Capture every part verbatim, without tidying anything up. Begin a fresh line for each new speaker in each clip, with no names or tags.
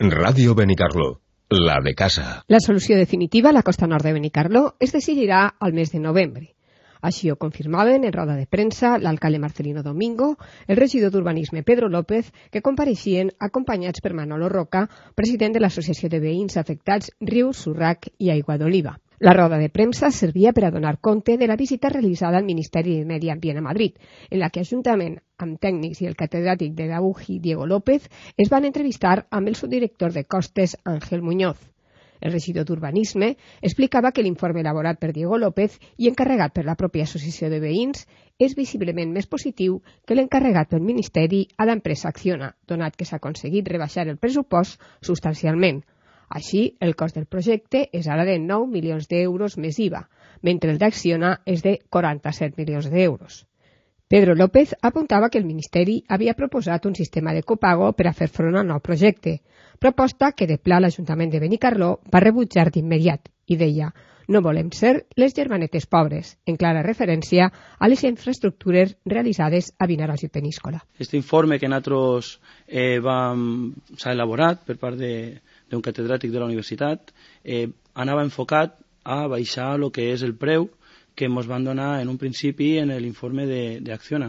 Ràdio Benicarló, la de casa.
La solució definitiva a la costa nord de Benicarló es decidirà al mes de novembre. Així ho confirmaven en roda de premsa l'alcalde Marcelino Domingo, el regidor d'Urbanisme Pedro López, que compareixien acompanyats per Manolo Roca, president de l'Associació de Veïns Afectats Riu, Surrac i Aigua d'Oliva. La roda de premsa servia per a donar compte de la visita realitzada al Ministeri de Medi Ambient a Madrid, en la que juntament amb tècnics i el catedràtic de la U J I, Diego López, es van entrevistar amb el subdirector de Costes, Ángel Muñoz. El regidor d'Urbanisme explicava que l'informe elaborat per Diego López i encarregat per la pròpia Associació de Veïns és visiblement més positiu que l'encarregat pel Ministeri a l'empresa Acciona, donat que s'ha aconseguit rebaixar el pressupost substancialment. Així, el cost del projecte és ara de nou milions d'euros més I V A, mentre el d'Acciona és de quaranta-set milions d'euros. Pedro López apuntava que el Ministeri havia proposat un sistema de copago per a fer front al nou projecte, proposta que de pla l'Ajuntament de Benicarló va rebutjar d'immediat i deia: no volem ser les germanetes pobres, en clara referència a les infraestructures realitzades a Vinaròs i Peníscola.
Este informe que nosaltres eh, s'ha elaborat per part de d'un catedràtic de la universitat, eh, anava enfocat a baixar el que és el preu que ens van donar en un principi en l'informe d'Acciona.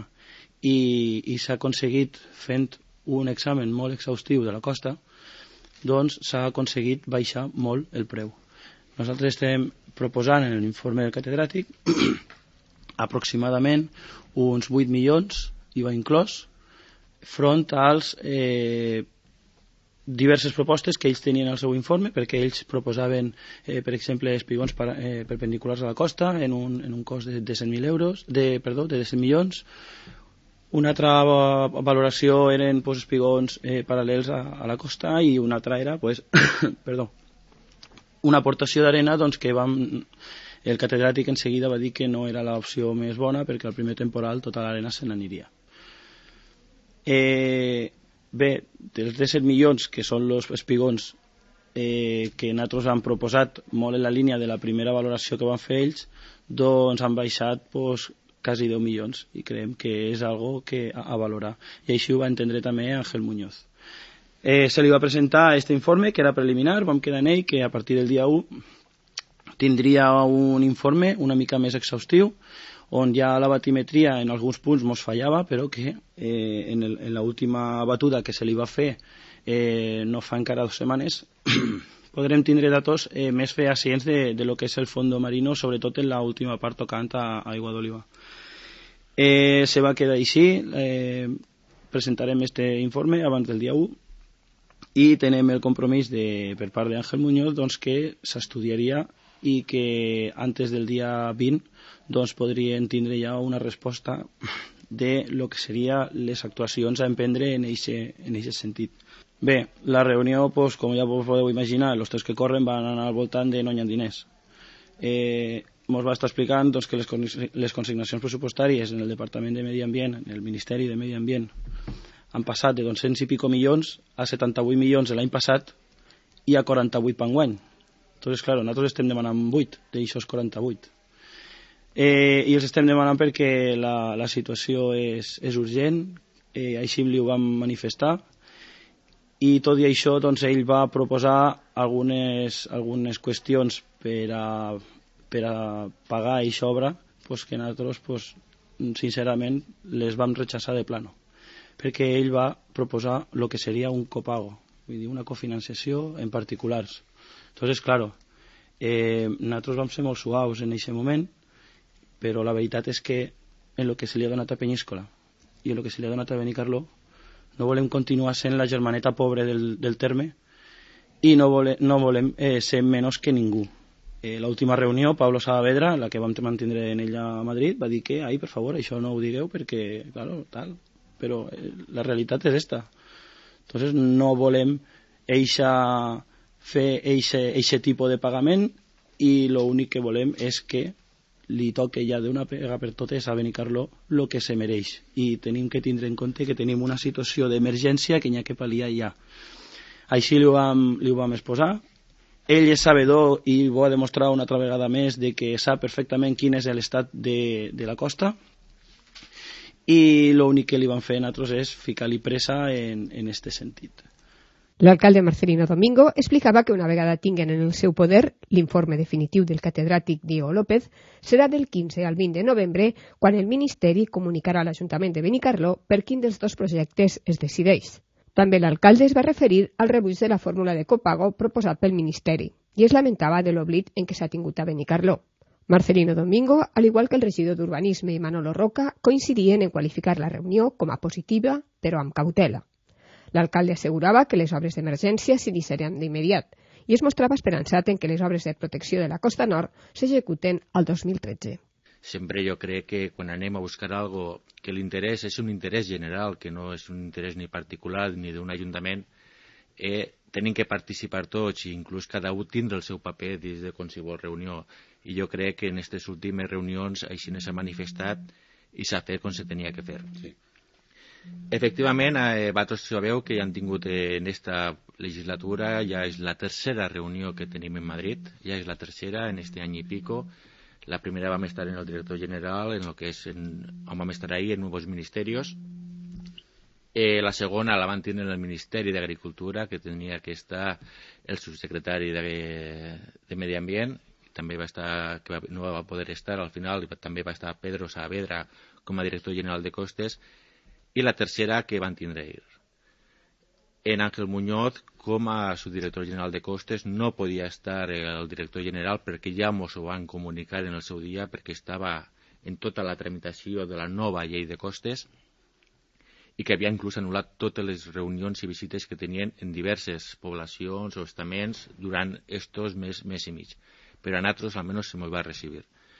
I, i s'ha aconseguit, fent un examen molt exhaustiu de la costa, doncs s'ha aconseguit baixar molt el preu. Nosaltres estem proposant en l'informe del catedràtic aproximadament uns vuit milions, I V A inclòs, front als eh, diverses propostes que ells tenien al seu informe, perquè ells proposaven, eh, per exemple, espigons per, eh, perpendiculars a la costa en un, en un cost de, de cent mil euros, de, perdó, de cent milions. Una altra valoració eren pues, espigons eh, paral·lels a, a la costa, i una altra era pues, perdó, una aportació d'arena doncs, que vam, el catedràtic en seguida va dir que no era l'opció més bona perquè al primer temporal tota l'arena se n'aniria. Eh, Bé, dels disset milions, que són els espigons eh, que nosaltres han proposat molt en la línia de la primera valoració que van fer ells, doncs han baixat pues, quasi deu milions, i creiem que és algo que a, a valorar. I així ho va entendre també Ángel Muñoz. Eh, se li va presentar aquest informe, que era preliminar, vam quedar en ell que a partir del dia u tindria un informe una mica més exhaustiu, on ja la batimetria en alguns punts mos fallava, però que eh, en, el, en l'última batuda que se li va fer eh, no fa encara dues setmanes, podrem tindre datos eh, més fehacients de, de lo que és el fondo marino, sobretot en l'última part tocant a, a Aigua d'Oliva. Eh, se va quedar així, eh, presentarem este informe abans del dia u, i tenem el compromís de, per part d'Àngel Muñoz doncs, que s'estudiaria i que antes del dia vint doncs, podrien tindre ja una resposta de lo que seria les actuacions a emprendre en aquest sentit. Bé, la reunió, pues, com ja vos podeu imaginar, els tres que corren van anar al voltant de no hi ha diners. Eh, mos va estar explicant doncs, que les, les consignacions pressupostàries en el Departament de Medi Ambient, en el Ministeri de Medi Ambient, han passat de dos-cents i pico milions a setanta-vuit milions l'any passat i a quaranta-vuit d'enguany. Entonces, claro, nosaltres estem demanant vuit d'aixòs quaranta-vuit. Eh, I els estem demanant perquè la, la situació és, és urgent, eh, així li ho vam manifestar, i tot i això doncs, ell va proposar algunes, algunes qüestions per a, per a pagar aquesta obra pues, que nosaltres, pues, sincerament, les vam rechaçar de plano, perquè ell va proposar el que seria un copago, vull dir, una cofinanciació en particulars. Entonces, claro, eh, nosaltres vam ser molt suaus en aquest moment, però la veritat és que en el que se li ha donat a Peníscola i en el que se li ha donat a Benicarló no volem continuar sent la germaneta pobra del, del terme i no volem, no volem eh, ser menys que ningú. Eh, L'última reunió, Pablo Saavedra, la que vam mantenir en ella a Madrid, va dir que, ai, per favor, això no ho digueu perquè, claro, tal, però eh, la realitat és esta. Entonces no volem eixa fer aquest tipus de pagament i l'únic que volem és que li toque ja d'una pega per totes a Benicarló el que se mereix, i tenim que tindre en compte que tenim una situació d'emergència que n'hi ha que pal·liar ja. Així li ho vam, li ho vam exposar. Ell és sabedor i ho ha demostrat una altra vegada més de que sap perfectament quin és l'estat de, de la costa, i l'únic que li van fer a nosaltres és ficar-li pressa en, en este sentit.
L'alcalde Marcelino Domingo explicava que una vegada tinguen en el seu poder l'informe definitiu del catedràtic Diego López, serà del quinze al vint de novembre quan el Ministeri comunicarà a l'Ajuntament de Benicarló per quin dels dos projectes es decideix. També l'alcalde es va referir al rebuig de la fórmula de copago proposat pel Ministeri i es lamentava de l'oblit en què s'ha tingut a Benicarló. Marcelino Domingo, al igual que el regidor d'Urbanisme i Manolo Roca, coincidien en qualificar la reunió com a positiva, però amb cautela. L'alcalde assegurava que les obres d'emergència s'iniciaran d'immediat i es mostrava esperançat en que les obres de protecció de la costa nord s'executen al dos mil tretze.
Sempre jo crec que quan anem a buscar algo que l'interès és un interès general, que no és un interès ni particular ni d'un ajuntament, eh, tenim que participar tots i inclús cada un tindre el seu paper dins de qualsevol reunió. I jo crec que en aquestes últimes reunions així s'ha manifestat i s'ha fet com se tenia que fer. Sí. Efectivament, eh, vosaltres sabeu que ja han tingut eh, en esta legislatura, ja és la tercera reunió que tenim en Madrid, ja és la tercera en este any i pico. La primera vam estar en el director general, en el que és en, on vam estar ahí en Nuevos Ministerios. Eh, la segona la van tenir en el Ministeri d'Agricultura, que tenia que estar el subsecretari de, de Medi Ambient, també va estar, que va, no va poder estar al final, també va estar Pedro Saavedra com a director general de Costes, i la tercera que van tindre ahir. En Ángel Muñoz, com a subdirector general de Costes, no podia estar el director general perquè ja ens ho van comunicar en el seu dia, perquè estava en tota la tramitació de la nova llei de costes i que havia inclús anul·lat totes les reunions i visites que tenien en diverses poblacions o estaments durant estos mes, mes i mig. Però a nosaltres almenys se ens va recibir.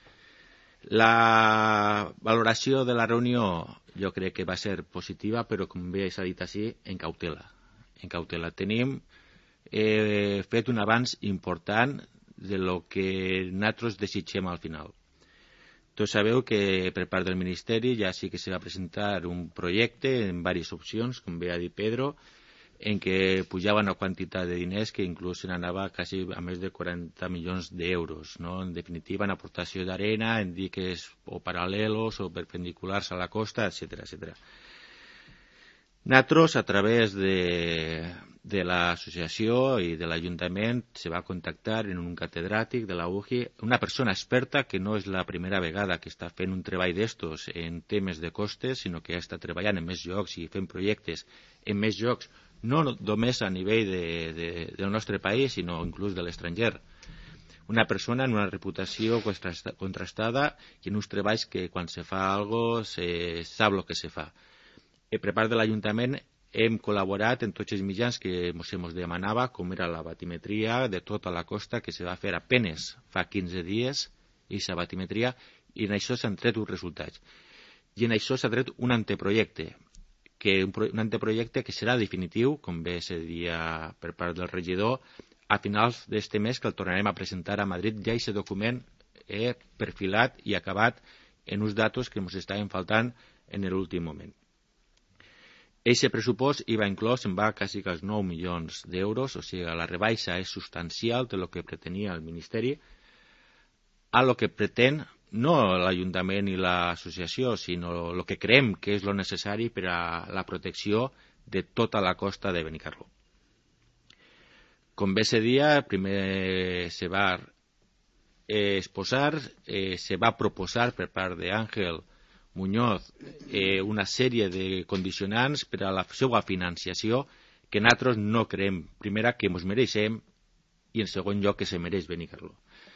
La valoració de la reunió jo crec que va ser positiva, però com bé s'ha dit així, en cautela. En cautela. Tenim eh, fet un avanç important de lo que nosaltres desitgem al final. Tots sabeu que per part del Ministeri ja sí que se va presentar un projecte en diverses opcions, com bé ha dit Pedro, en què pujava una quantitat de diners que inclús se n'anava quasi a més de quaranta milions d'euros, no? En definitiva, en aportació d'arena, en diques o paral·lelos o perpendiculars a la costa, etcètera, etcètera. Nosaltres, a través de, de l'associació i de l'Ajuntament, se va contactar en un catedràtic de la U G I, una persona experta que no és la primera vegada que està fent un treball d'estos en temes de costes, sinó que està treballant en més llocs i fent projectes en més llocs, no només a nivell de, de, del nostre país, sinó inclús de l'estranger. Una persona amb una reputació contrastada i en uns treballs que quan se fa alguna cosa se sap el que se fa. I per part de l'Ajuntament hem col·laborat en tots els mitjans que se ens demanava, com era la batimetria de tota la costa, que se va fer apenes fa quinze dies, i la batimetria, i en això s'han tret uns resultats. I en això s'ha tret un anteprojecte, que un, un anteprojecte que serà definitiu, com bé se dia per part del regidor, a finals d'aquest mes que el tornarem a presentar a Madrid, ja aquest document eh, perfilat i acabat en uns datos que ens estaven faltant en l'últim moment. Aquest pressupost hi va inclòs, en va quasi als nou milions d'euros, o sigui, la rebaixa és substancial de lo que pretenia el Ministeri, a lo que pretén no l'Ajuntament i l'associació, sinó el que creiem que és lo necessari per a la protecció de tota la costa de Benicarló. Com bé se dia, primer se va exposar, eh, se va proposar per part d'Àngel Muñoz eh, una sèrie de condicionants per a la seva financiació que nosaltres no creiem, primera, que ens mereixem i en segon lloc que se mereix Benicarló.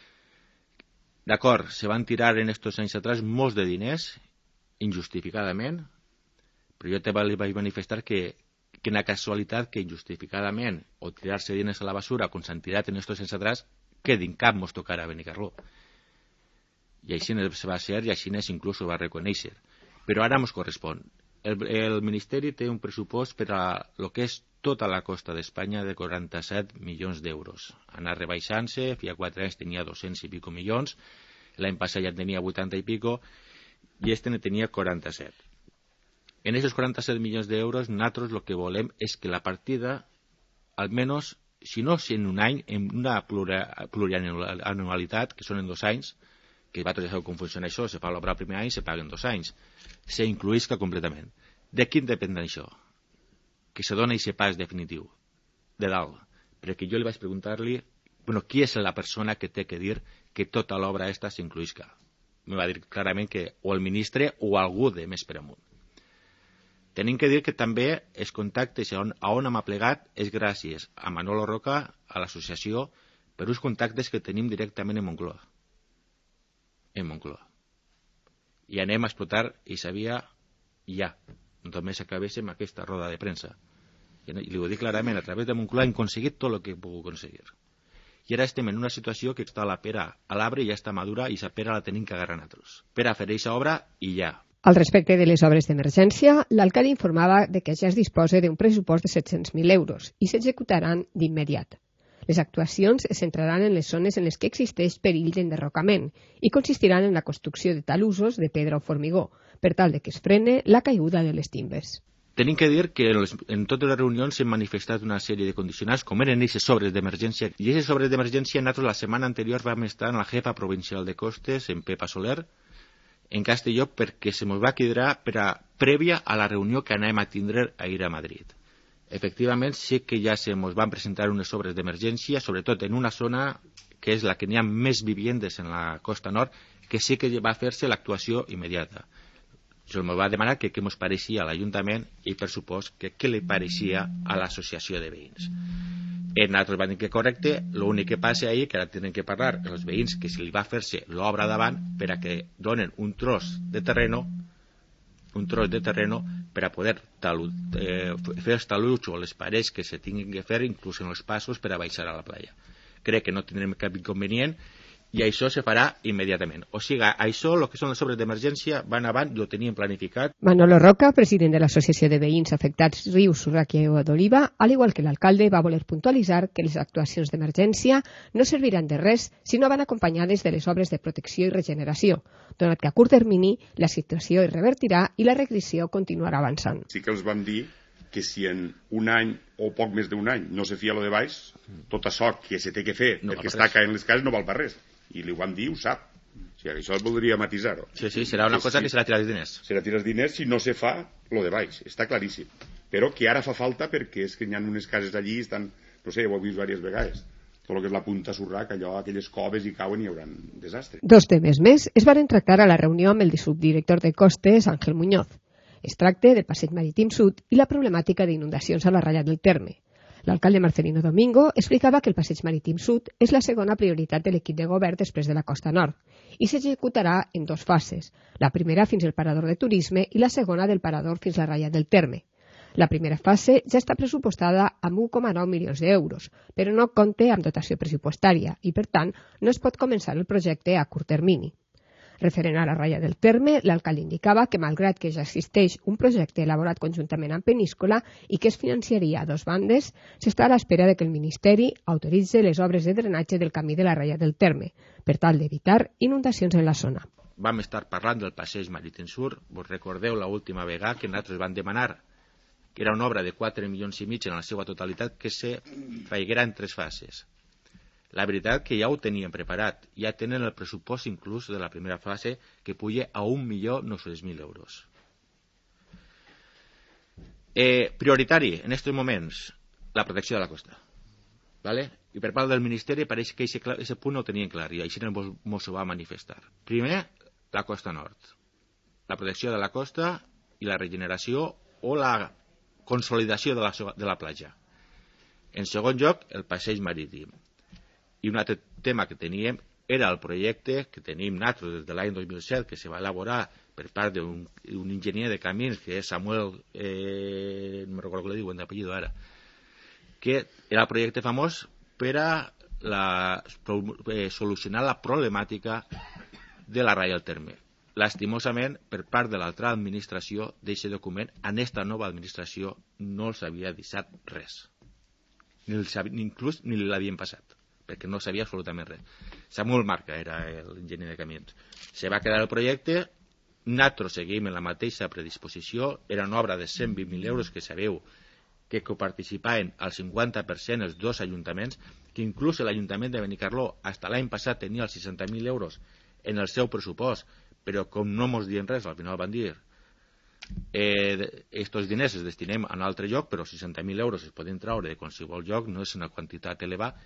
D'acord, se van tirar en estos anys atrás molts de diners, injustificadament, però jo te vaig manifestar que, que una casualitat que injustificadament o tirar-se diners a la basura com s'han tirat en estos anys atrás, que d'incap mos tocarà a Benicarló. I així se va ser i així inclús ho va reconèixer. Però ara ens correspon. El, el Ministeri té un pressupost per a lo que és tota la costa d'Espanya de quaranta-set milions d'euros. Anar rebaixant-se, fi a quatre anys tenia dos-cents i pico milions, l'any passat ja tenia vuitanta i pico, i este ne tenia quaranta-set. En aquests quaranta-set milions d'euros, nosaltres el que volem és que la partida, almenys, si no en un any, en una plurianualitat, que són en dos anys, que vosaltres ja sabeu com funciona això, se fa l'obra el primer any i se paguen dos anys, se incluïsca completament. De qui depèn això? Que se dona aquest pas definitiu. de dalt, perquè jo li vaig preguntar-li, bueno, qui és la persona que té que dir que tota l'obra aquesta s'incluïsca? Me va dir clarament que o el ministre o algú de més per amunt. Tenim que dir que també els contactes a on, a on hem aplegat és gràcies a Manolo Roca, a l'associació, per uns contactes que tenim directament en Moncloa. En Moncloa. I anem a explotar i sabia ja, només acabéssim aquesta roda de premsa. I li ho dic clarament, a través de Moncloa hem aconseguit tot el que he pogut aconseguir. I ara estem en una situació que està la pera a l'arbre i ja està madura i la pera la tenim que agarrar nosaltres. Pera fer aquesta obra i ja.
Al respecte de les obres d'emergència, l'alcalde informava de que ja es disposa d'un pressupost de set-cents mil euros i s'executaran d'immediat. Les actuacions es centraran en les zones en les que existeix perill d'enderrocament i consistiran en la construcció de talussos de pedra o formigó, per tal de que es frene la caiguda de les timbes.
Tenim que dir que en totes les reunions s'han manifestat una sèrie de condicionants, com eren aquestes obres d'emergència. I aquestes obres d'emergència, nosaltres la setmana anterior vam estar en la jefa provincial de Costes, en Pepa Soler, en Castelló, perquè se mos va quedar per a, prèvia a la reunió que anem a tindre a ir a Madrid. Efectivament, sí que ja se mos van presentar unes obres d'emergència, sobretot en una zona que és la que n'hi ha més viviendes en la costa nord, que sí que va fer-se l'actuació immediata. Se mos va demanar que què mos pareixia a l'Ajuntament i, per supost, que què li pareixia a l'associació de veïns. I nosaltres vam dir que correcte, l'únic que passa ahir, que ara tenen que parlar els veïns que se li va fer-se l'obra davant per a que donen un tros de terreno un tros de terreno per a poder talu, eh, fer els taluts o les parets que se tinguin que fer, inclús en els passos per a baixar a la playa. Crec que no tindrem cap inconvenient i això se farà immediatament. O sigui, això, el que són les obres d'emergència, van avant i ho teníem planificat.
Manolo Roca, president de l'Associació de Veïns Afectats Rius, Urraca i d'Oliva, al igual que l'alcalde, va voler puntualitzar que les actuacions d'emergència no serviran de res si no van acompanyades de les obres de protecció i regeneració, donat que a curt termini la situació es revertirà i la regressió continuarà avançant.
Sí que els vam dir que si en un any o poc més d'un any no se fia lo de baix, tot això que se té que fer no perquè està caient les cases no val per res. I li ho vam dir, ho sap. O sigui, això es voldria matisar-ho.
Sí, sí, serà una
que
cosa
sí,
que serà tirar els diners.
Serà tirar els diners si no se fa lo de baix, està claríssim. Però que ara fa falta perquè és que hi ha unes cases allí, estan, no sé, ho heu vist diverses vegades, tot el que és la punta Surraca, allò, aquelles coves i cauen i hi haurà desastre.
Dos temes més es van tractar a la reunió amb el subdirector de Costes, Àngel Muñoz. Es tracta del passeig marítim sud i la problemàtica d'inundacions a la ratlla del terme. L'alcalde Marcelino Domingo explicava que el passeig marítim sud és la segona prioritat de l'equip de govern després de la costa nord i s'executarà en dues fases, la primera fins al parador de turisme i la segona del parador fins a la ratlla del terme. La primera fase ja està pressupostada amb un coma nou milions d'euros, però no compta amb dotació pressupostària i, per tant, no es pot començar el projecte a curt termini. Referent a la ratlla del terme, l'alcalde indicava que, malgrat que ja existeix un projecte elaborat conjuntament amb Peníscola i que es financiaria a dos bandes, s'està a l'espera de que el Ministeri autoritzi les obres de drenatge del camí de la ratlla del terme, per tal d'evitar inundacions en la zona.
Vam estar parlant del passeig marítim sud. Vos recordeu l'última vegada que nosaltres vam demanar que era una obra de quatre milions i mig en la seva totalitat que se feiguera en tres fases. La veritat que ja ho tenien preparat, ja tenen el pressupost inclús de la primera fase que puja a un milió nou-cents mil euros. Eh, prioritari en aquests moments la protecció de la costa, ¿vale? I per part del Ministeri pareix que aquest punt no ho tenien clar i així ens ho va manifestar. Primer, la costa nord, la protecció de la costa i la regeneració o la consolidació de la, de la platja. En segon lloc, el passeig marítim. I un altre tema que teníem era el projecte que tenim nosaltres des de l'any dos mil set, que se va elaborar per part d'un enginyer de camins, que és Samuel, eh, no me recordo que li diuen d'apellido ara, que era el projecte famós per a la, eh, solucionar la problemàtica de la ratlla del terme. Lastimosament, per part de l'altra administració d'aquest document, en aquesta nova administració no els havia deixat res. Ni els, inclús ni l'havien passat, perquè no sabia absolutament res. Samuel Marca era l'enginyer de camions. Se va quedar el projecte, nosaltres seguim en la mateixa predisposició, era una obra de cent vint mil euros que sabeu que coparticipaven al cinquanta per cent els dos ajuntaments, que inclús l'Ajuntament de Benicarló fins l'any passat tenia els seixanta mil euros en el seu pressupost, però com no mos dien res, al final van dir eh, estos diners es destinem a un altre lloc, però seixanta mil euros es poden treure de qualsevol lloc, no és una quantitat elevada,